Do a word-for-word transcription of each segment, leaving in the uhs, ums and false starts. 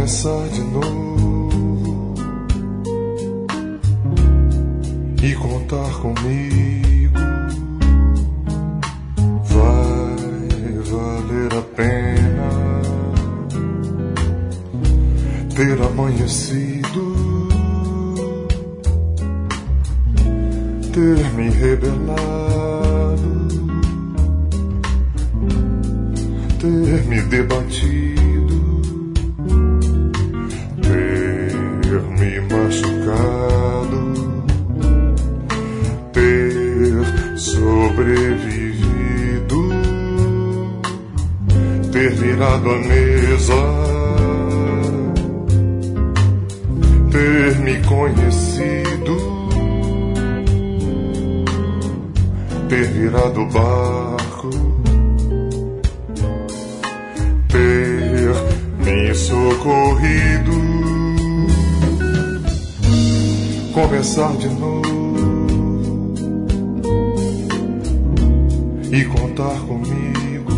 começar de novo e contar comigo. Vai valer a pena ter amanhecido, ter me rebelado, ter me debatido, ter me machucado, ter sobrevivido, ter virado a mesa, ter me conhecido, ter virado o barco, ter me socorrido, começar de novo e contar comigo.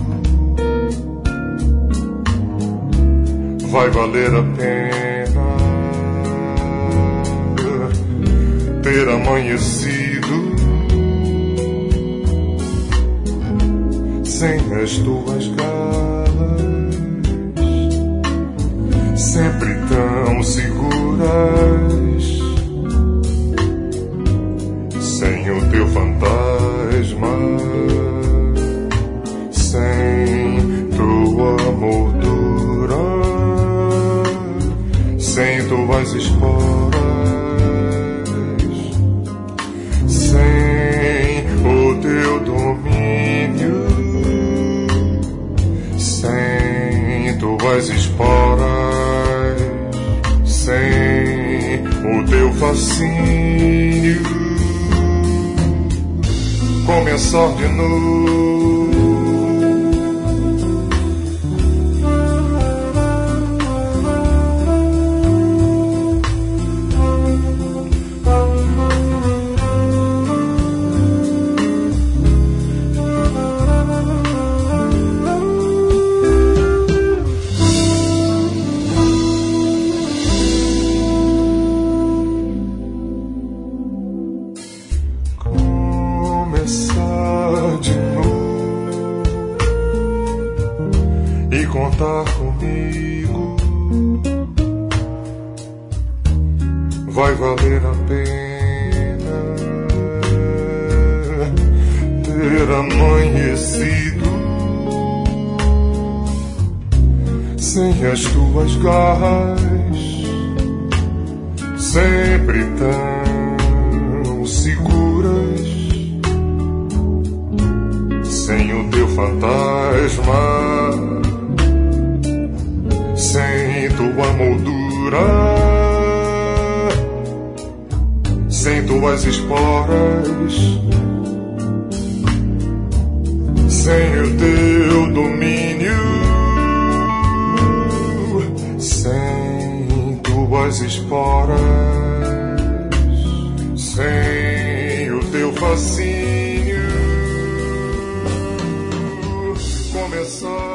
Vai valer a pena ter amanhecido sem as tuas galas, sempre tão seguras, sem o teu fantasma, sem tua moldura, sem tuas esporas, sem o teu domínio, sem tuas esporas, sem o teu fascínio, começar de novo. Começar de novo e contar comigo. Vai valer a pena ter amanhecido sem as tuas garras, sempre tão seguras, sem o teu fantasma, sem tua moldura, sem tuas esporas, sem o teu domínio, sem tuas esporas, sem o teu fascínio, começar